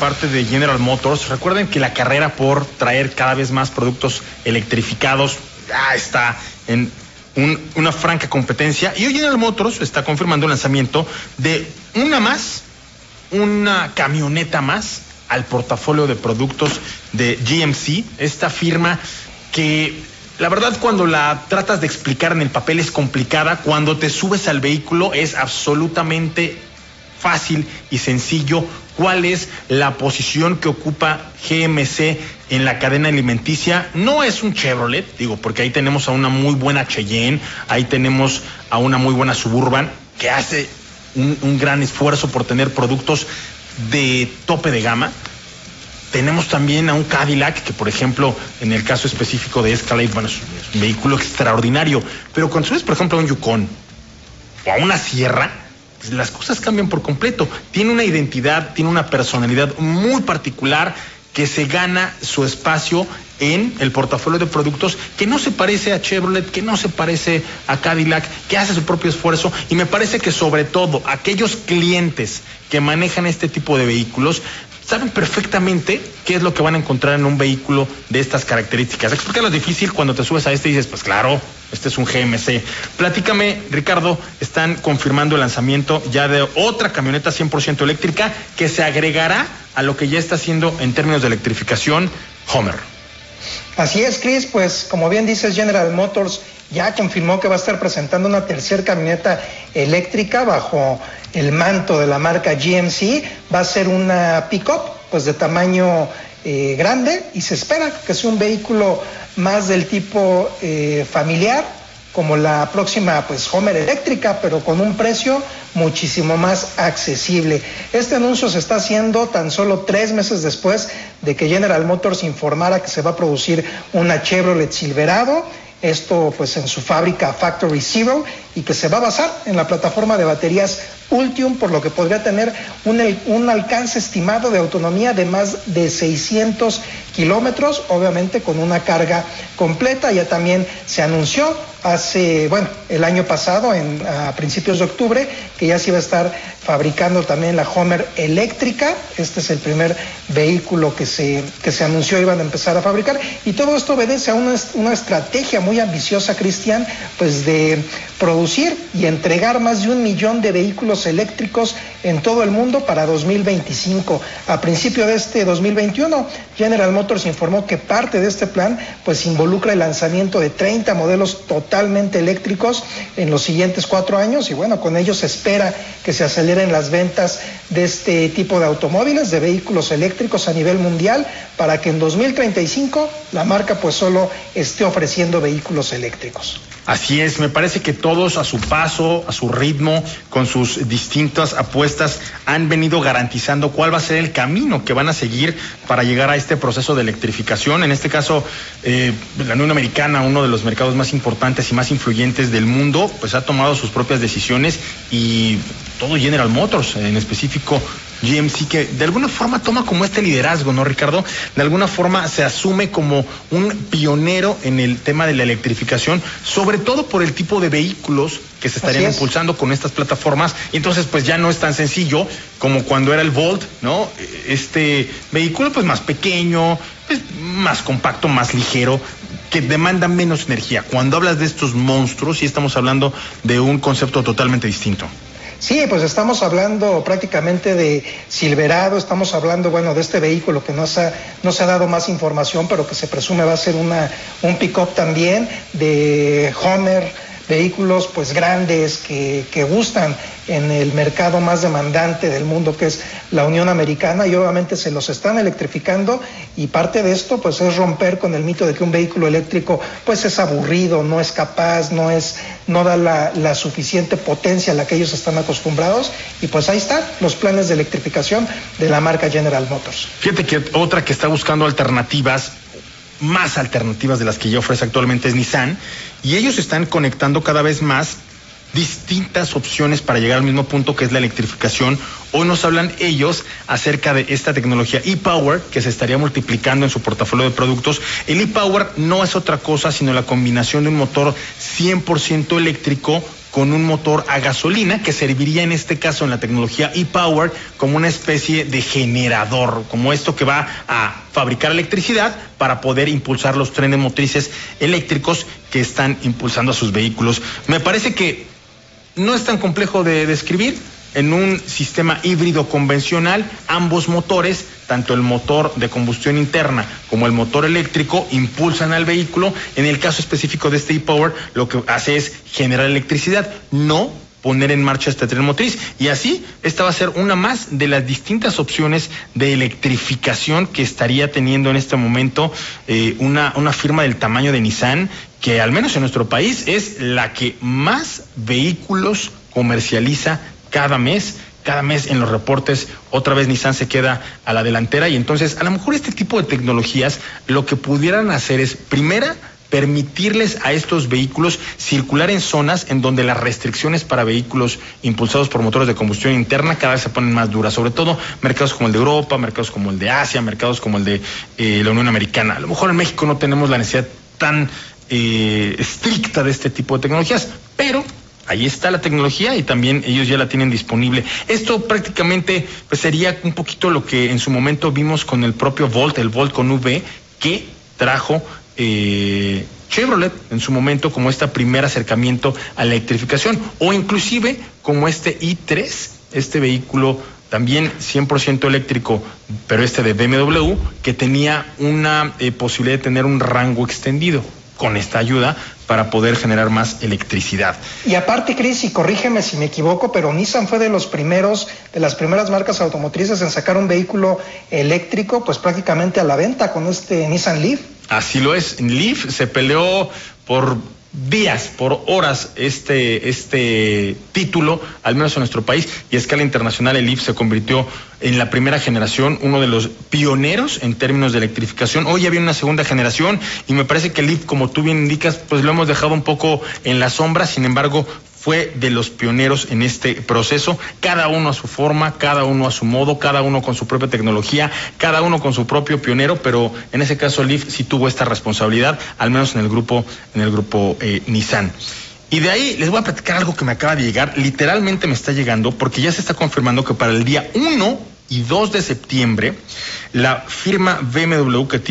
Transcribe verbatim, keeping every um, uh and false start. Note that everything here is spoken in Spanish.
parte de General Motors. Recuerden que la carrera por traer cada vez más productos electrificados ya está en un, una franca competencia. Y hoy General Motors está confirmando el lanzamiento de una más, una camioneta más al portafolio de productos de G M C, esta firma que la verdad cuando la tratas de explicar en el papel es complicada, cuando te subes al vehículo es absolutamente fácil y sencillo cuál es la posición que ocupa G M C en la cadena alimenticia. No es un Chevrolet, digo, porque ahí tenemos a una muy buena Cheyenne, ahí tenemos a una muy buena Suburban que hace un, un gran esfuerzo por tener productos de tope de gama. Tenemos también a un Cadillac, que por ejemplo, en el caso específico de Escalade, bueno, es un vehículo extraordinario, pero cuando subes, por ejemplo, a un Yukon o a una Sierra, pues las cosas cambian por completo. Tiene una identidad, tiene una personalidad muy particular que se gana su espacio en el portafolio de productos, que no se parece a Chevrolet, que no se parece a Cadillac, que hace su propio esfuerzo, y me parece que sobre todo aquellos clientes que manejan este tipo de vehículos saben perfectamente qué es lo que van a encontrar en un vehículo de estas características. Explícalo, es difícil cuando te subes a este y dices, pues claro, este es un G M C. Platícame, Ricardo, están confirmando el lanzamiento ya de otra camioneta cien por ciento eléctrica que se agregará a lo que ya está haciendo en términos de electrificación Hummer. Así es, Chris, pues como bien dices, General Motors ya confirmó que va a estar presentando una tercera camioneta eléctrica bajo el manto de la marca G M C. Va a ser una pick-up, pues de tamaño eh, grande, y se espera que sea un vehículo más del tipo eh, familiar, como la próxima pues Hummer eléctrica, pero con un precio muchísimo más accesible. Este anuncio se está haciendo tan solo tres meses después de que General Motors informara que se va a producir una Chevrolet Silverado, esto pues en su fábrica Factory Zero, y que se va a basar en la plataforma de baterías Ultium, por lo que podría tener un, un alcance estimado de autonomía de más de seiscientos kilómetros, obviamente con una carga completa. Ya también se anunció hace, bueno, el año pasado, en, a principios de octubre, que ya se iba a estar fabricando también la Hummer eléctrica. Este es el primer vehículo que se, que se anunció iban a empezar a fabricar, y todo esto obedece a una, una estrategia muy ambiciosa, Cristian, pues de producir y entregar más de un millón de vehículos eléctricos en todo el mundo para dos mil veinticinco. A principio de este dos mil veintiuno, General Motors informó que parte de este plan pues involucra el lanzamiento de treinta modelos totalmente eléctricos en los siguientes cuatro años, y bueno, con ello se espera que se aceleren las ventas de este tipo de automóviles, de vehículos eléctricos a nivel mundial, para que en dos mil treinta y cinco la marca pues solo esté ofreciendo vehículos eléctricos. Así es, me parece que todos a su paso, a su ritmo, con sus distintas apuestas, han venido garantizando cuál va a ser el camino que van a seguir para llegar a este proceso de electrificación. En este caso, eh, la Unión Americana, uno de los mercados más importantes y más influyentes del mundo, pues ha tomado sus propias decisiones, y todo General Motors, en específico G M C, que de alguna forma toma como este liderazgo, ¿no, Ricardo? De alguna forma se asume como un pionero en el tema de la electrificación, sobre todo por el tipo de vehículos que se estarían impulsando con estas plataformas. Y entonces pues ya no es tan sencillo como cuando era el Volt, ¿no? Este vehículo pues más pequeño, pues, más compacto, más ligero, que demanda menos energía. Cuando hablas de estos monstruos, sí estamos hablando de un concepto totalmente distinto. Sí, pues estamos hablando prácticamente de Silverado, estamos hablando, bueno, de este vehículo que no se ha, no se ha dado más información, pero que se presume va a ser una, un pick-up también, de Hummer, vehículos pues grandes que, que gustan en el mercado más demandante del mundo, que es la Unión Americana, y obviamente se los están electrificando, y parte de esto pues es romper con el mito de que un vehículo eléctrico pues es aburrido, no es capaz, no es, no da la, la suficiente potencia a la que ellos están acostumbrados, y pues ahí están los planes de electrificación de la marca General Motors. Fíjate que otra que está buscando alternativas, más alternativas de las que ya ofrece actualmente, es Nissan, y ellos están conectando cada vez más distintas opciones para llegar al mismo punto, que es la electrificación. Hoy nos hablan ellos acerca de esta tecnología e-Power que se estaría multiplicando en su portafolio de productos. El e-Power no es otra cosa sino la combinación de un motor cien por ciento eléctrico con un motor a gasolina que serviría en este caso en la tecnología e-Power como una especie de generador, como esto que va a fabricar electricidad para poder impulsar los trenes motrices eléctricos que están impulsando a sus vehículos. Me parece que no es tan complejo de describir. En un sistema híbrido convencional, ambos motores, tanto el motor de combustión interna como el motor eléctrico, impulsan al vehículo. En el caso específico de este e-Power, lo que hace es generar electricidad, no poner en marcha este tren motriz. Y así, esta va a ser una más de las distintas opciones de electrificación que estaría teniendo en este momento eh, una, una firma del tamaño de Nissan, que al menos en nuestro país es la que más vehículos comercializa cada mes. Cada mes en los reportes, otra vez Nissan se queda a la delantera, y entonces a lo mejor este tipo de tecnologías lo que pudieran hacer es, primera, permitirles a estos vehículos circular en zonas en donde las restricciones para vehículos impulsados por motores de combustión interna cada vez se ponen más duras, sobre todo mercados como el de Europa, mercados como el de Asia, mercados como el de eh, la Unión Americana. A lo mejor en México no tenemos la necesidad tan eh, estricta de este tipo de tecnologías, pero ahí está la tecnología y también ellos ya la tienen disponible. Esto prácticamente pues sería un poquito lo que en su momento vimos con el propio Volt, el Volt con V, que trajo eh, Chevrolet en su momento como este primer acercamiento a la electrificación, o inclusive como este i tres, este vehículo también cien por ciento eléctrico, pero este de B M W, que tenía una eh, posibilidad de tener un rango extendido con esta ayuda para poder generar más electricidad. Y aparte, Cris, y corrígeme si me equivoco, pero Nissan fue de los primeros, de las primeras marcas automotrices en sacar un vehículo eléctrico, pues prácticamente a la venta con este Nissan Leaf. Así lo es. Leaf se peleó por días, por horas este, este título, al menos en nuestro país, y a escala internacional el Leaf se convirtió en la primera generación, uno de los pioneros en términos de electrificación. Hoy ya viene una segunda generación y me parece que el Leaf, como tú bien indicas, pues lo hemos dejado un poco en la sombra. Sin embargo, fue de los pioneros en este proceso, cada uno a su forma, cada uno a su modo, cada uno con su propia tecnología, cada uno con su propio pionero, pero en ese caso Leaf sí tuvo esta responsabilidad, al menos en el grupo, en el grupo eh, Nissan. Y de ahí les voy a platicar algo que me acaba de llegar, literalmente me está llegando, porque ya se está confirmando que para el día uno y dos de septiembre, la firma B M W, que tiene